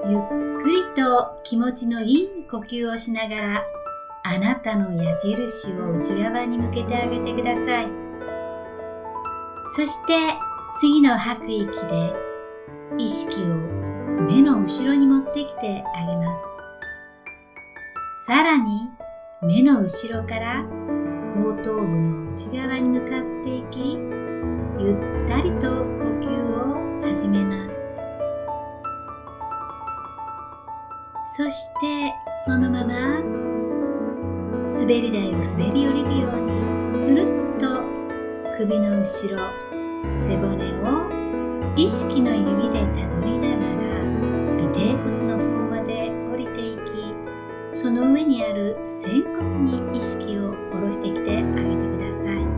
ゆっくりと気持ちのいい呼吸をしながら、あなたの矢印を内側に向けてあげてください。そして次の吐く息で意識を目の後ろに持ってきてあげます。さらに目の後ろから後頭部の内側に向かっていき、ゆったりと呼吸を始めます。そしてそのまま滑り台を滑り降りるようにつるっと首の後ろ、背骨を意識の指でたどりながら尾てい骨の方まで降りていき、その上にある仙骨に意識を下ろしてきてあげてください。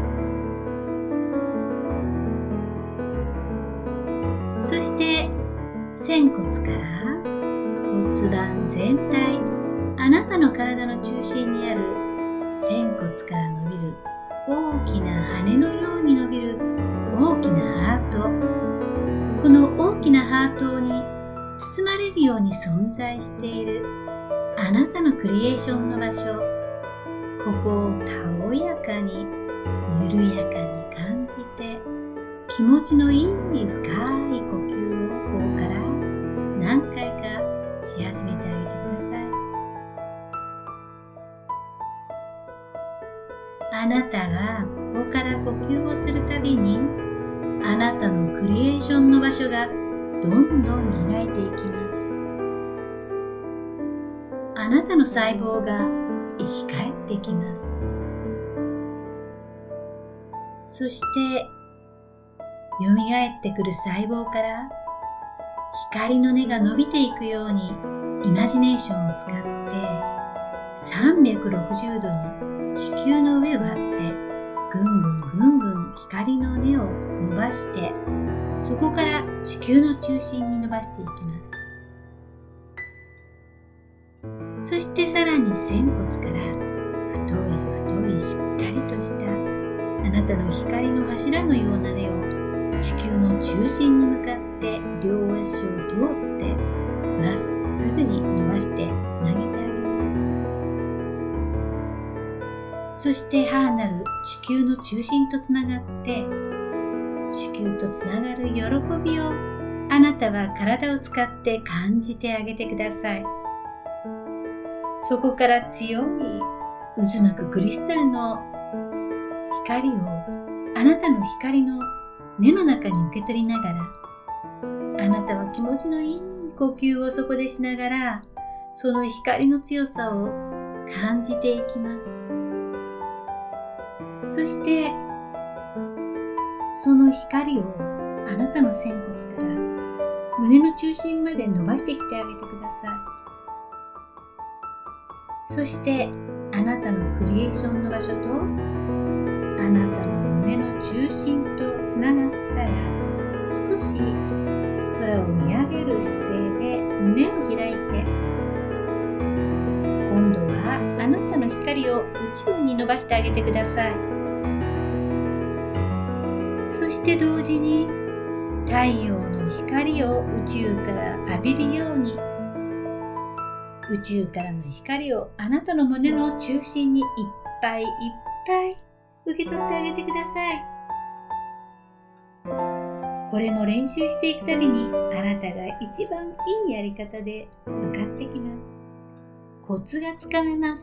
そして仙骨から骨盤全体、あなたの体の中心にある仙骨から伸びる大きな羽のように伸びる大きなハート、この大きなハートに包まれるように存在しているあなたのクリエーションの場所、ここをたおやかに緩やかに感じて、気持ちのいい深い呼吸をここから何回かし始めてあげてください。あなたがここから呼吸をするたびに、あなたのクリエーションの場所がどんどん開いていきます。あなたの細胞が生き返ってきます。そして蘇ってくる細胞から光の根が伸びていくようにイマジネーションを使って360度に地球の上を張ってぐんぐんぐんぐん光の根を伸ばして、そこから地球の中心に伸ばしていきます。そしてさらに仙骨から太いしっかりとしたあなたの光の柱のような根を地球の中心に向かって両足を通ってまっすぐに伸ばしてつなげてあげます。そして母なる地球の中心とつながって、地球とつながる喜びをあなたは体を使って感じてあげてください。そこから強い渦巻くクリスタルの光をあなたの光の根の中に受け取りながら、あなたは気持ちのいい呼吸をそこでしながら、その光の強さを感じていきます。そしてその光をあなたの仙骨から胸の中心まで伸ばしてきてあげてください。そしてあなたのクリエーションの場所とあなたの胸の中心とつながったら、少し空を見上げる姿勢で胸を開いて、今度はあなたの光を宇宙に伸ばしてあげてください。そして同時に太陽の光を宇宙から浴びるように、宇宙からの光をあなたの胸の中心にいっぱいいっぱい受け取ってあげてください。これも練習していくたびにあなたが一番いいやり方で分かってきます。コツがつかめます。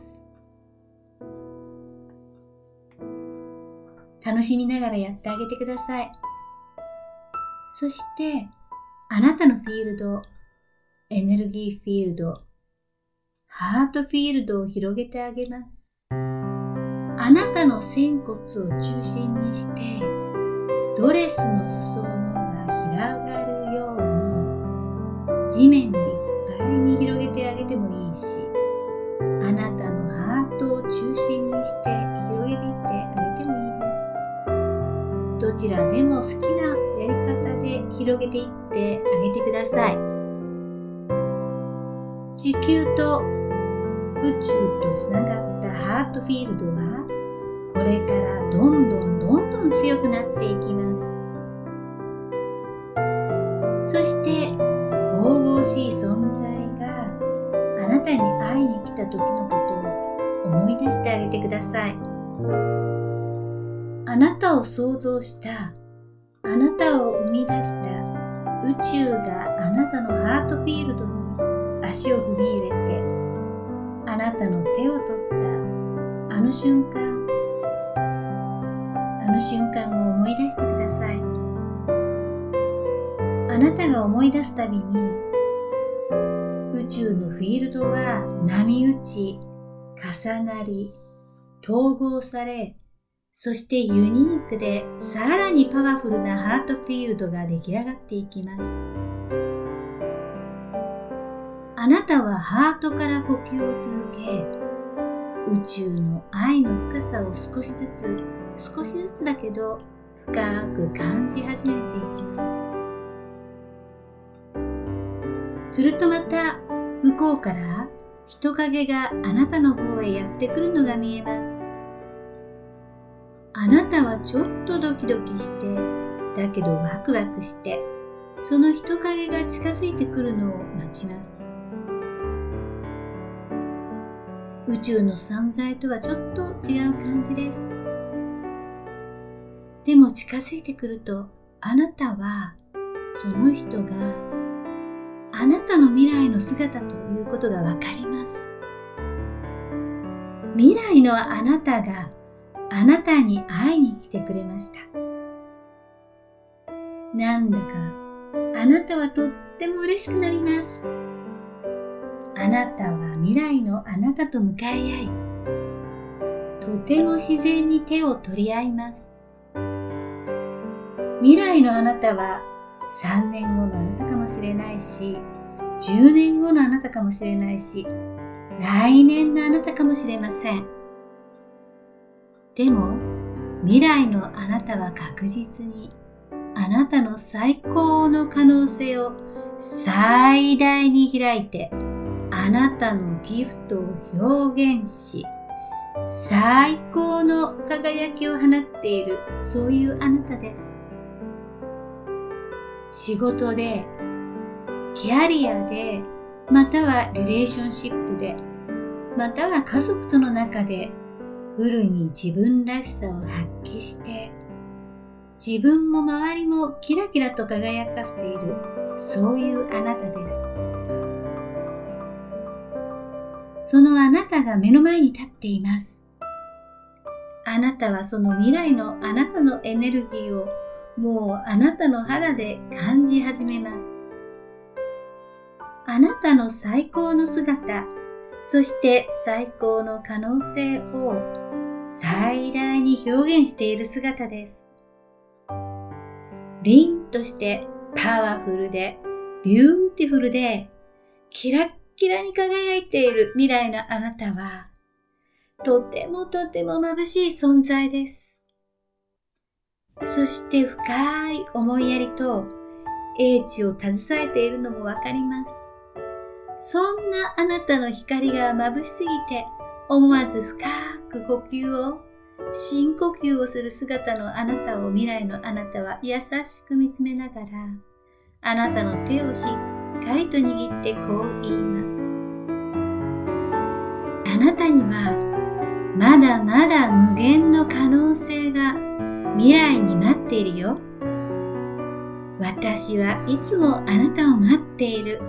楽しみながらやってあげてください。そしてあなたのフィールド、エネルギーフィールド、ハートフィールドを広げてあげます。あなたの仙骨を中心にして、ドレスの裾野が広がるように地面をいっぱいに広げてあげてもいいし、あなたのハートを中心にして広げていってあげてもいいです。どちらでも好きなやり方で広げていってあげてください。地球と宇宙とつながったハートフィールドはこれからどんどん強くなっていきます。そして神々しい存在、 時のことを思い出してあげてください。あなたを創造した、あなたを生み出した宇宙があなたのハートフィールドに足を踏み入れて、あなたの手を取ったあの瞬間を思い出してください。あなたが思い出すたびに、宇宙のフィールドは波打ち、重なり、統合され、そしてユニークでさらにパワフルなハートフィールドが出来上がっていきます。あなたはハートから呼吸を続け、宇宙の愛の深さを少しずつだけど深く感じ始めていきます。するとまた向こうから人影があなたの方へやってくるのが見えます。あなたはちょっとドキドキして、だけどワクワクして、その人影が近づいてくるのを待ちます。宇宙の存在とはちょっと違う感じです。でも近づいてくると、あなたはその人があなたの未来の姿ということがわかります。未来のあなたがあなたに会いに来てくれました。なんだかあなたはとっても嬉しくなります。あなたは未来のあなたと向かい合い、とても自然に手を取り合います。未来のあなたは3年後のあなたかもしれないし、10年後のあなたかもしれないし、来年のあなたかもしれません。でも、未来のあなたは確実にあなたの最高の可能性を最大に開いて、あなたのギフトを表現し、最高の輝きを放っている、そういうあなたです。仕事で、キャリアで、またはリレーションシップで、または家族との中で、フルに自分らしさを発揮して、自分も周りもキラキラと輝かせている、そういうあなたです。そのあなたが目の前に立っています。あなたはその未来のあなたのエネルギーをもうあなたの肌で感じ始めます。あなたの最高の姿、そして最高の可能性を最大に表現している姿です。凛としてパワフルでビューティフルでキラッキラに輝いている未来のあなたはとてもとても眩しい存在です。そして深い思いやりと英知を携えているのもわかります。そんなあなたの光が眩しすぎて思わず深く深呼吸をする姿のあなたを未来のあなたは優しく見つめながら、あなたの手をしっかりと握ってこう言います。あなたにはまだまだ無限の可能性が未来に待っているよ。私はいつもあなたを待っている。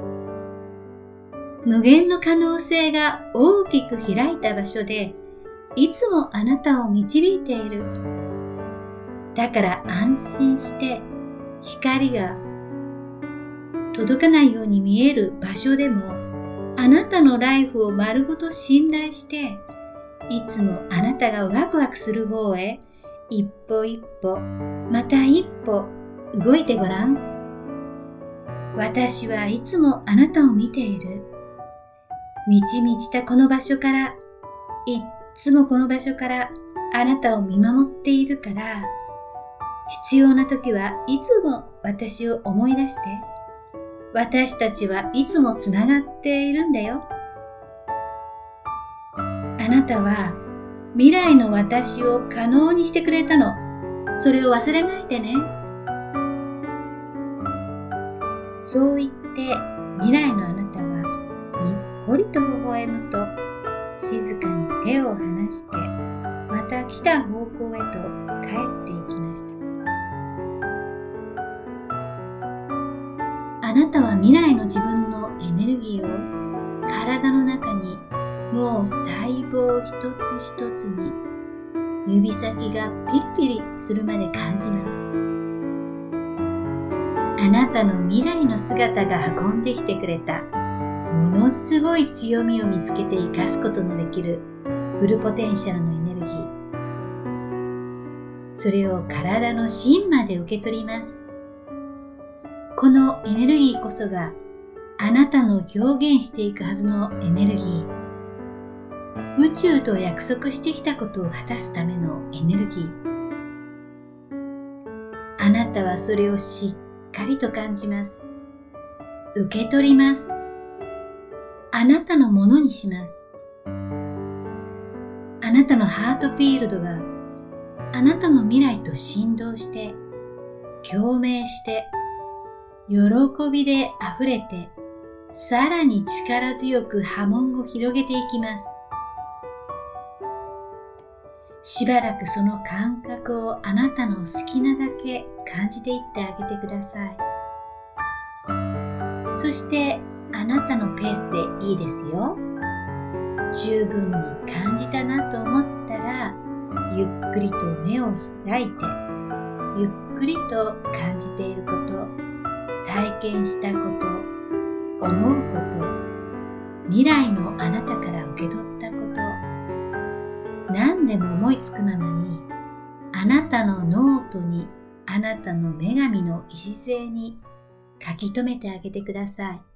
無限の可能性が大きく開いた場所で、いつもあなたを導いている。だから安心して光が届かないように見える場所でも、あなたのライフを丸ごと信頼して、いつもあなたがワクワクする方へ一歩一歩、また一歩動いてごらん。私はいつもあなたを見ている。満ち満ちたこの場所から、いっつもこの場所からあなたを見守っているから、必要な時はいつも私を思い出して、私たちはいつもつながっているんだよ。あなたは未来の私を可能にしてくれたの。それを忘れないでね。そう言って未来のあなたはにっこりと微笑むと、静かに手を離して、また来た方向へと帰っていきました。あなたは未来の自分のエネルギーを体の中にもう細胞一つ一つに指先がピリピリするまで感じます。あなたの未来の姿が運んできてくれたものすごい強みを見つけて生かすことのできるフルポテンシャルのエネルギー。それを体の芯まで受け取ります。このエネルギーこそがあなたの表現していくはずのエネルギー。宇宙と約束してきたことを果たすためのエネルギー。あなたはそれをしっかりと感じます。受け取ります。あなたのものにします。あなたのハートフィールドがあなたの未来と振動して、共鳴して、喜びであふれて、さらに力強く波紋を広げていきます。しばらくその感覚をあなたの好きなだけ感じていってあげてください。そしてあなたのペースでいいですよ。十分に感じたなと思ったら、ゆっくりと目を開いて、ゆっくりと感じていること、体験したこと、思うこと、未来のあなたから受け取ったこと、何でも思いつくままに、あなたのノートに、あなたの女神の礎に書き留めてあげてください。